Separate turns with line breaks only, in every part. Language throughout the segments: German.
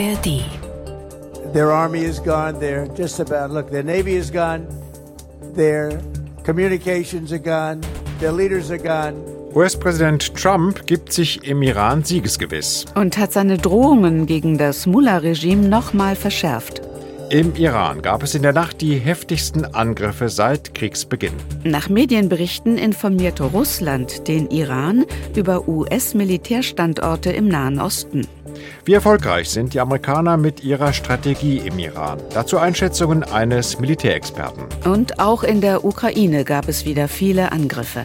ARD.
Their army is gone. They're just about, look, their navy is gone. Their communications are gone. Their leaders are gone.
US-Präsident Trump gibt sich im Iran siegesgewiss.
Und hat seine Drohungen gegen das Mullah-Regime nochmal verschärft.
Im Iran gab es in der Nacht die heftigsten Angriffe seit Kriegsbeginn.
Nach Medienberichten informierte Russland den Iran über US-Militärstandorte im Nahen Osten.
Wie erfolgreich sind die Amerikaner mit ihrer Strategie im Iran? Dazu Einschätzungen eines Militärexperten.
Und auch in der Ukraine gab es wieder viele Angriffe.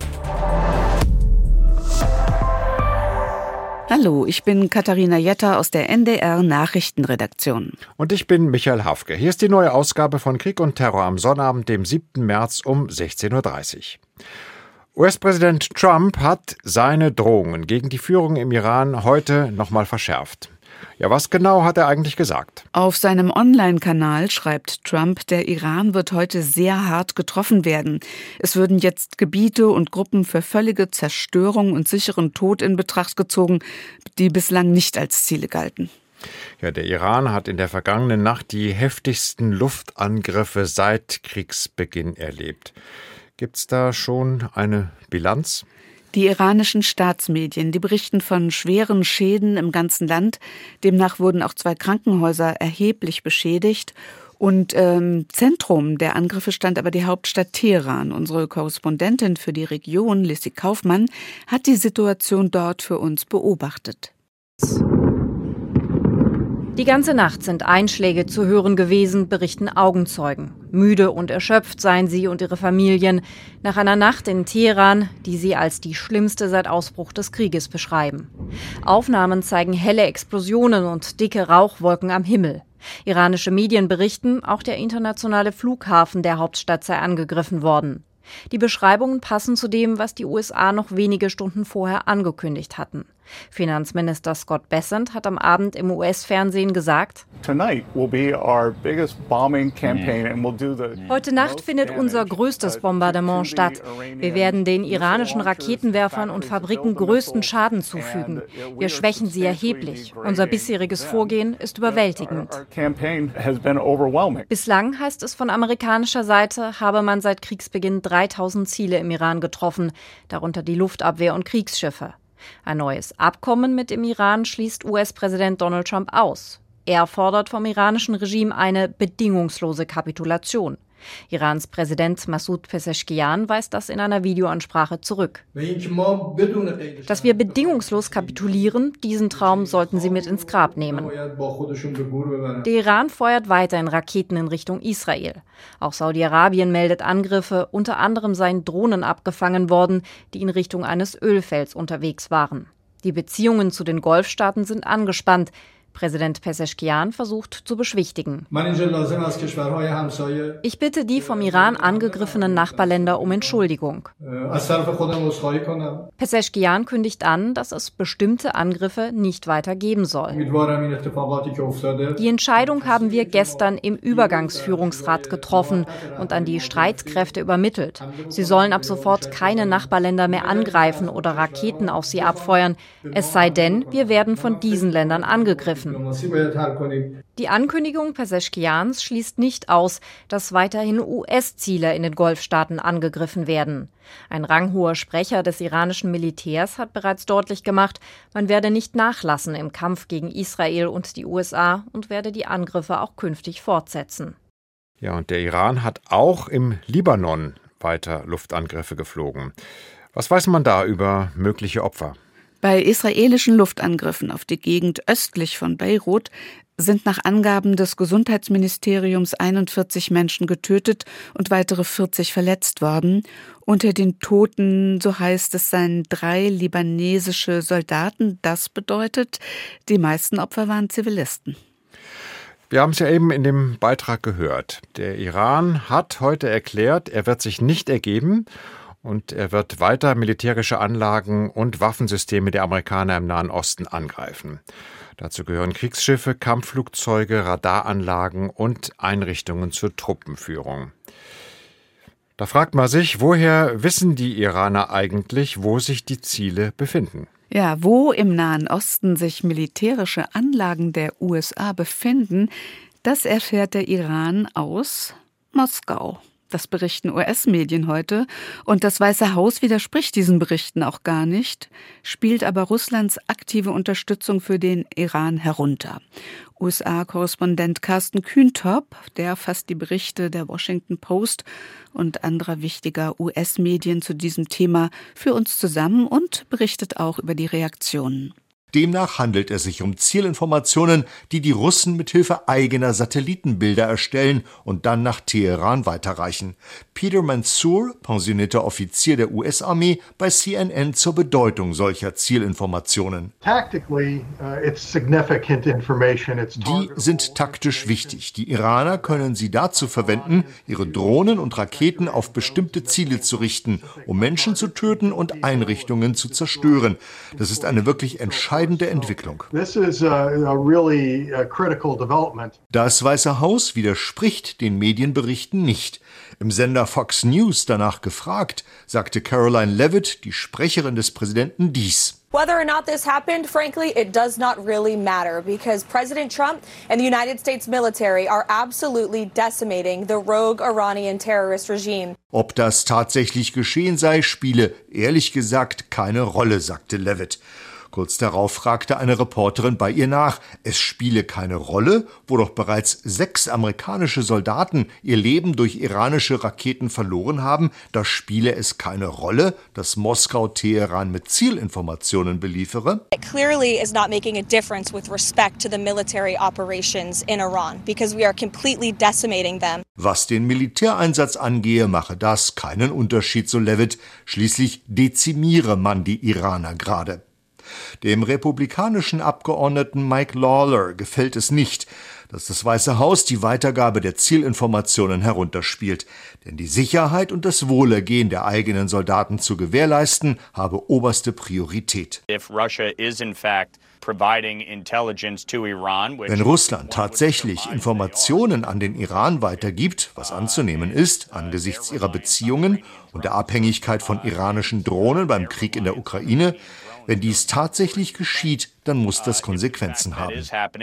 Hallo, ich bin Katharina Jetter aus der NDR Nachrichtenredaktion.
Und ich bin Michael Hafke. Hier ist die neue Ausgabe von Krieg und Terror am Sonnabend, dem 7. März um 16.30 Uhr. US-Präsident Trump hat seine Drohungen gegen die Führung im Iran heute nochmal verschärft. Ja, was genau hat er eigentlich gesagt?
Auf seinem Online-Kanal schreibt Trump, der Iran wird heute sehr hart getroffen werden. Es würden jetzt Gebiete und Gruppen für völlige Zerstörung und sicheren Tod in Betracht gezogen, die bislang nicht als Ziele galten.
Ja, der Iran hat in der vergangenen Nacht die heftigsten Luftangriffe seit Kriegsbeginn erlebt. Gibt's da schon eine Bilanz?
Die iranischen Staatsmedien, die berichten von schweren Schäden im ganzen Land. Demnach wurden auch 2 Krankenhäuser erheblich beschädigt. Und Zentrum der Angriffe stand aber die Hauptstadt Teheran. Unsere Korrespondentin für die Region, Lissy Kaufmann, hat die Situation dort für uns beobachtet.
Die ganze Nacht sind Einschläge zu hören gewesen, berichten Augenzeugen. Müde und erschöpft seien sie und ihre Familien nach einer Nacht in Teheran, die sie als die schlimmste seit Ausbruch des Krieges beschreiben. Aufnahmen zeigen helle Explosionen und dicke Rauchwolken am Himmel. Iranische Medien berichten, auch der internationale Flughafen der Hauptstadt sei angegriffen worden. Die Beschreibungen passen zu dem, was die USA noch wenige Stunden vorher angekündigt hatten. Finanzminister Scott Bessent hat am Abend im US-Fernsehen gesagt: Heute Nacht findet unser größtes Bombardement statt. Wir werden den iranischen Raketenwerfern und Fabriken größten Schaden zufügen. Wir schwächen sie erheblich. Unser bisheriges Vorgehen ist überwältigend. Bislang, heißt es von amerikanischer Seite, habe man seit Kriegsbeginn 3000 Ziele im Iran getroffen, darunter die Luftabwehr und Kriegsschiffe. Ein neues Abkommen mit dem Iran schließt US-Präsident Donald Trump aus. Er fordert vom iranischen Regime eine bedingungslose Kapitulation. Irans Präsident Masoud Pezeshkian weist das in einer Videoansprache zurück. Dass wir bedingungslos kapitulieren, diesen Traum sollten sie mit ins Grab nehmen. Der Iran feuert weiterhin Raketen in Richtung Israel. Auch Saudi-Arabien meldet Angriffe, unter anderem seien Drohnen abgefangen worden, die in Richtung eines Ölfelds unterwegs waren. Die Beziehungen zu den Golfstaaten sind angespannt. Präsident Pezeshkian versucht zu beschwichtigen. Ich bitte die vom Iran angegriffenen Nachbarländer um Entschuldigung. Pezeshkian kündigt an, dass es bestimmte Angriffe nicht weiter geben soll. Die Entscheidung haben wir gestern im Übergangsführungsrat getroffen und an die Streitkräfte übermittelt. Sie sollen ab sofort keine Nachbarländer mehr angreifen oder Raketen auf sie abfeuern, es sei denn, wir werden von diesen Ländern angegriffen. Die Ankündigung Pezeshkians schließt nicht aus, dass weiterhin US-Ziele in den Golfstaaten angegriffen werden. Ein ranghoher Sprecher des iranischen Militärs hat bereits deutlich gemacht, man werde nicht nachlassen im Kampf gegen Israel und die USA und werde die Angriffe auch künftig fortsetzen.
Ja, und der Iran hat auch im Libanon weiter Luftangriffe geflogen. Was weiß man da über mögliche Opfer?
Bei israelischen Luftangriffen auf die Gegend östlich von Beirut sind nach Angaben des Gesundheitsministeriums 41 Menschen getötet und weitere 40 verletzt worden. Unter den Toten, so heißt es, seien 3 libanesische Soldaten. Das bedeutet, die meisten Opfer waren Zivilisten.
Wir haben es ja eben in dem Beitrag gehört. Der Iran hat heute erklärt, er wird sich nicht ergeben. Und er wird weiter militärische Anlagen und Waffensysteme der Amerikaner im Nahen Osten angreifen. Dazu gehören Kriegsschiffe, Kampfflugzeuge, Radaranlagen und Einrichtungen zur Truppenführung. Da fragt man sich, woher wissen die Iraner eigentlich, wo sich die Ziele befinden?
Ja, wo im Nahen Osten sich militärische Anlagen der USA befinden, das erfährt der Iran aus Moskau. Das berichten US-Medien heute. Und das Weiße Haus widerspricht diesen Berichten auch gar nicht, spielt aber Russlands aktive Unterstützung für den Iran herunter. USA-Korrespondent Carsten Kühntop, der fasst die Berichte der Washington Post und anderer wichtiger US-Medien zu diesem Thema für uns zusammen und berichtet auch über die Reaktionen.
Demnach handelt es sich um Zielinformationen, die die Russen mithilfe eigener Satellitenbilder erstellen und dann nach Teheran weiterreichen. Peter Mansour, pensionierter Offizier der US-Armee, bei CNN zur Bedeutung solcher Zielinformationen. Die sind taktisch wichtig. Die Iraner können sie dazu verwenden, ihre Drohnen und Raketen auf bestimmte Ziele zu richten, um Menschen zu töten und Einrichtungen zu zerstören. Das ist eine wirklich entscheidende Entwicklung. Das Weiße Haus widerspricht den Medienberichten nicht. Im Sender Fox News danach gefragt, sagte Caroline Leavitt, die Sprecherin des Präsidenten, dies.
Whether or not this happened, frankly, it does not really matter because President Trump and the United States military are absolutely decimating the rogue Iranian terrorist regime.
Ob das tatsächlich geschehen sei, spiele ehrlich gesagt keine Rolle, sagte Leavitt. Kurz darauf fragte eine Reporterin bei ihr nach, es spiele keine Rolle, wo doch bereits 6 amerikanische Soldaten ihr Leben durch iranische Raketen verloren haben, da spiele es keine Rolle, dass Moskau Teheran mit Zielinformationen beliefere.
It clearly is not making a difference with respect to the military operations in Iran, because we are completely decimating them.
Was den Militäreinsatz angehe, mache das keinen Unterschied, so Leavitt. Schließlich dezimiere man die Iraner gerade. Dem republikanischen Abgeordneten Mike Lawler gefällt es nicht, dass das Weiße Haus die Weitergabe der Zielinformationen herunterspielt. Denn die Sicherheit und das Wohlergehen der eigenen Soldaten zu gewährleisten, habe oberste Priorität. Wenn Russland tatsächlich Informationen an den Iran weitergibt, was anzunehmen ist, angesichts ihrer Beziehungen und der Abhängigkeit von iranischen Drohnen beim Krieg in der Ukraine, wenn dies tatsächlich geschieht, dann muss das Konsequenzen haben.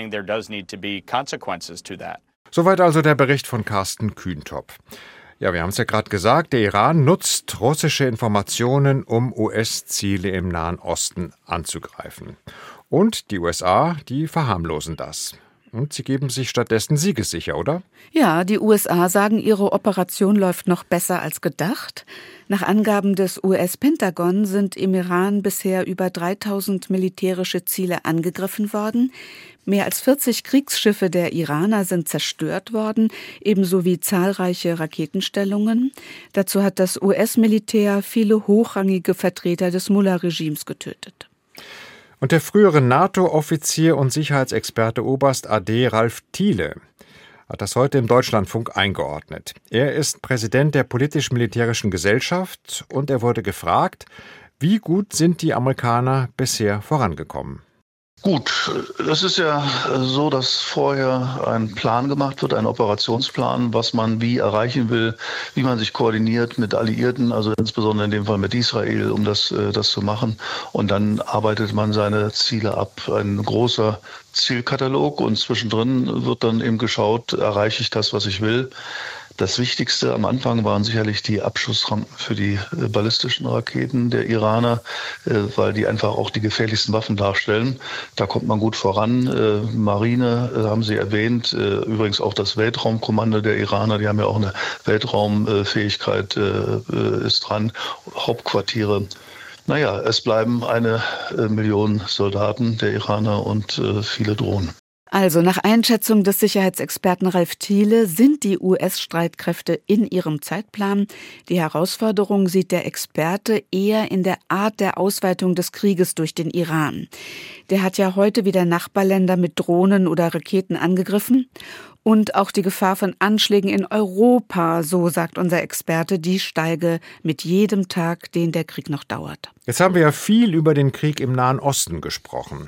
Soweit also der Bericht von Carsten Kühntop. Ja, wir haben es ja gerade gesagt, der Iran nutzt russische Informationen, um US-Ziele im Nahen Osten anzugreifen. Und die USA, die verharmlosen das. Und sie geben sich stattdessen siegessicher, oder?
Ja, die USA sagen, ihre Operation läuft noch besser als gedacht. Nach Angaben des US-Pentagon sind im Iran bisher über 3000 militärische Ziele angegriffen worden. Mehr als 40 Kriegsschiffe der Iraner sind zerstört worden, ebenso wie zahlreiche Raketenstellungen. Dazu hat das US-Militär viele hochrangige Vertreter des Mullah-Regimes getötet.
Und der frühere NATO-Offizier und Sicherheitsexperte Oberst AD Ralf Thiele hat das heute im Deutschlandfunk eingeordnet. Er ist Präsident der Politisch-Militärischen Gesellschaft und er wurde gefragt, wie gut sind die Amerikaner bisher vorangekommen?
Gut, das ist ja so, dass vorher ein Plan gemacht wird, ein Operationsplan, was man wie erreichen will, wie man sich koordiniert mit Alliierten, also insbesondere in dem Fall mit Israel, um das zu machen. Und dann arbeitet man seine Ziele ab. Ein großer Zielkatalog und zwischendrin wird dann eben geschaut, erreiche ich das, was ich will. Das Wichtigste am Anfang waren sicherlich die Abschussrampen für die ballistischen Raketen der Iraner, weil die einfach auch die gefährlichsten Waffen darstellen. Da kommt man gut voran. Marine haben Sie erwähnt, übrigens auch das Weltraumkommando der Iraner, die haben ja auch eine Weltraumfähigkeit, ist dran, Hauptquartiere. Naja, es bleiben 1 Million Soldaten der Iraner und viele Drohnen.
Also nach Einschätzung des Sicherheitsexperten Ralf Thiele sind die US-Streitkräfte in ihrem Zeitplan. Die Herausforderung sieht der Experte eher in der Art der Ausweitung des Krieges durch den Iran. Der hat ja heute wieder Nachbarländer mit Drohnen oder Raketen angegriffen. Und auch die Gefahr von Anschlägen in Europa, so sagt unser Experte, die steige mit jedem Tag, den der Krieg noch dauert.
Jetzt haben wir ja viel über den Krieg im Nahen Osten gesprochen.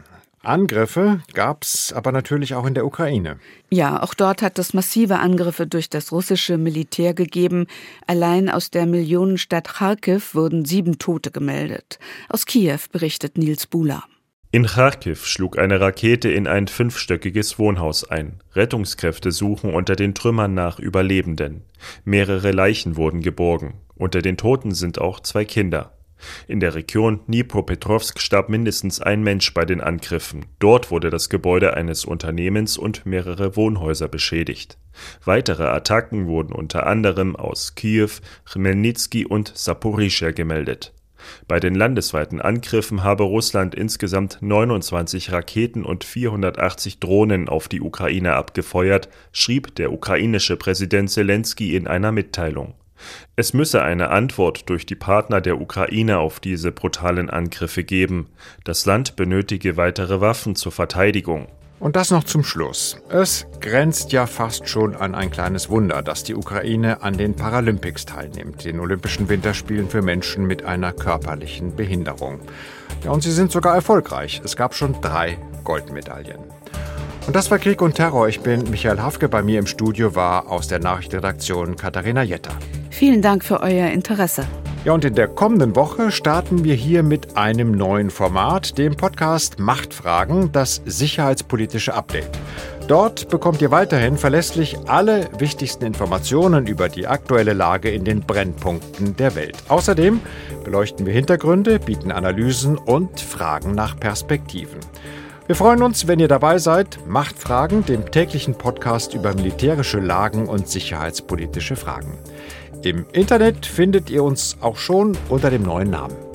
Angriffe gab es aber natürlich auch in der Ukraine.
Ja, auch dort hat es massive Angriffe durch das russische Militär gegeben. Allein aus der Millionenstadt Charkiw wurden 7 Tote gemeldet. Aus Kiew berichtet Nils Buhler.
In Charkiw schlug eine Rakete in ein 5-stöckiges Wohnhaus ein. Rettungskräfte suchen unter den Trümmern nach Überlebenden. Mehrere Leichen wurden geborgen. Unter den Toten sind auch 2 Kinder. In der Region Dnipropetrovsk starb mindestens ein Mensch bei den Angriffen. Dort wurde das Gebäude eines Unternehmens und mehrere Wohnhäuser beschädigt. Weitere Attacken wurden unter anderem aus Kiew, Chmelnyzki und Saporischschja gemeldet. Bei den landesweiten Angriffen habe Russland insgesamt 29 Raketen und 480 Drohnen auf die Ukraine abgefeuert, schrieb der ukrainische Präsident Selenskyj in einer Mitteilung. Es müsse eine Antwort durch die Partner der Ukraine auf diese brutalen Angriffe geben. Das Land benötige weitere Waffen zur Verteidigung.
Und das noch zum Schluss. Es grenzt ja fast schon an ein kleines Wunder, dass die Ukraine an den Paralympics teilnimmt, den Olympischen Winterspielen für Menschen mit einer körperlichen Behinderung. Ja, und sie sind sogar erfolgreich. Es gab schon 3 Goldmedaillen. Und das war Krieg und Terror. Ich bin Michael Hafke. Bei mir im Studio war aus der Nachrichtenredaktion Katharina Jetter.
Vielen Dank für euer Interesse.
Ja, und in der kommenden Woche starten wir hier mit einem neuen Format, dem Podcast Machtfragen, das sicherheitspolitische Update. Dort bekommt ihr weiterhin verlässlich alle wichtigsten Informationen über die aktuelle Lage in den Brennpunkten der Welt. Außerdem beleuchten wir Hintergründe, bieten Analysen und fragen nach Perspektiven. Wir freuen uns, wenn ihr dabei seid. Machtfragen, dem täglichen Podcast über militärische Lagen und sicherheitspolitische Fragen. Im Internet findet ihr uns auch schon unter dem neuen Namen.